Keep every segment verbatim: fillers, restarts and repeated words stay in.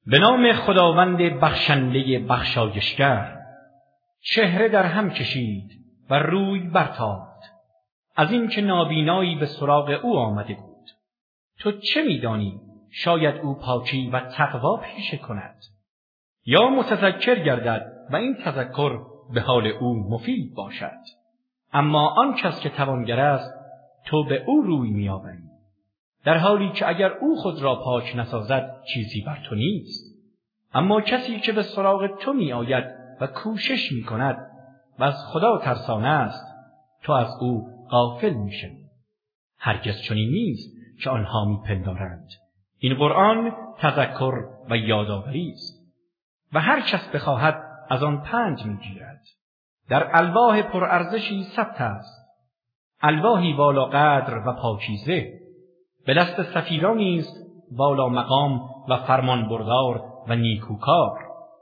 به نام خداوند بخشنده بخشایشگر. چهره در هم کشید و روی برتافت از این که نابینایی به سراغ او آمده بود. تو چه می‌دانی؟ شاید او پاکی و تقوا پیشه کند، یا متذکر گردد و این تذکر به حال او مفید باشد. اما آن کس که توانگر است، تو به او روی می‌آوری، در حالی که اگر او خود را پاک نسازد چیزی بر تو نیست. اما کسی که به سراغ تو می‌آید و کوشش می‌کند و از خدا ترسان است، تو از او غافل می‌شوی. هرگز چنین نیست که آنها می‌پندارند. این قرآن تذکر و یادآوری است و هر کس بخواهد از آن پند می‌گیرد. در الواح پرارزشی ثبت است، الواحی والا قدر و پاکیزه، به دست سفیرانی است والا مقام و فرمان بردار و نیکوکار.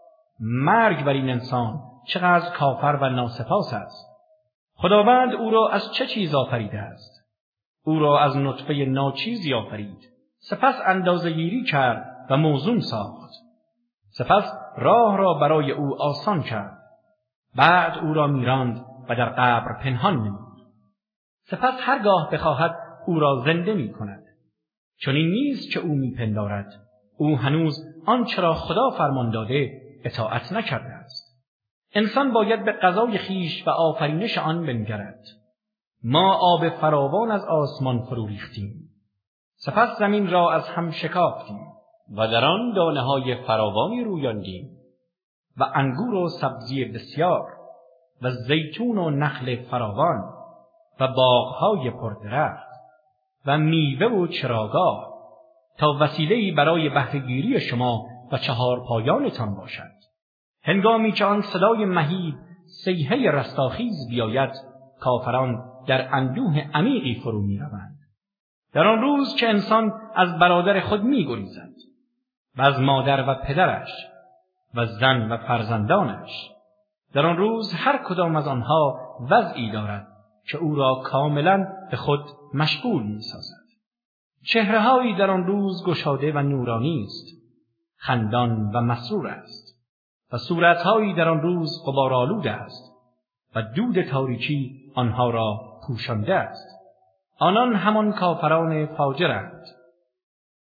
مرگ بر این انسان چقدر کافر و ناسپاس است. خداوند او را از چه چیز آفریده است؟ او را از نطفه ناچیزی آفرید، سپس اندازه‌گیری کرد و موزون ساخت. سپس راه را برای او آسان کرد. بعد او را میراند و در قبر پنهان نمود. سپس هرگاه بخواهد او را زنده می کند. چنین نیست که او میپندارد او هنوز آنچه را خدا فرمان داده اطاعت نکرده است. انسان باید به قضای خیش و آفرینش آن بنگرد. ما آب فراوان از آسمان فرو ریختیم، سپس زمین را از هم شکافتیم و در آن دانه‌های فراوانی رویاندیم و انگور و سبزی بسیار و زیتون و نخل فراوان و باغ‌های پردرخت و میوه و چراگاه، تا وسیله‌ای برای بهره‌گیری شما و چهار پایانتان باشد. هنگامی که آن صدای مهیب صیحه رستاخیز بیاید، کافران در اندوه عمیقی فرو می‌روند. در آن روز که انسان از برادر خود می‌گریزد و از مادر و پدرش و زن و فرزندانش، در آن روز هر کدام از آنها وضعی دارد که او را کاملا به خود مشغول می‌سازد. چهره‌هایی در آن روز گشاده و نورانی است، خندان و مسرور است، و صورت‌هایی در آن روز غبارآلود است و دود تاریکی آنها را پوشانده است. آنان همان کافران فاجرند.